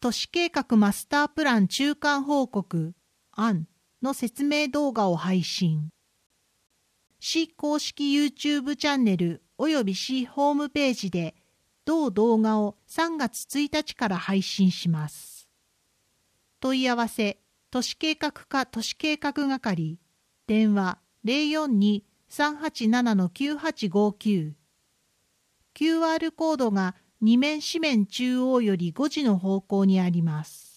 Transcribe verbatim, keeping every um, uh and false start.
都市計画マスタープラン中間報告案の説明動画を配信。市公式 YouTube チャンネルおよび市ホームページで同動画をさんがつついたちから配信します。問い合わせ都市計画課都市計画係電話 ゼロよんに さんはちなな きゅうはちごきゅう キューアール コードがに面紙面中央よりごじの方向にあります。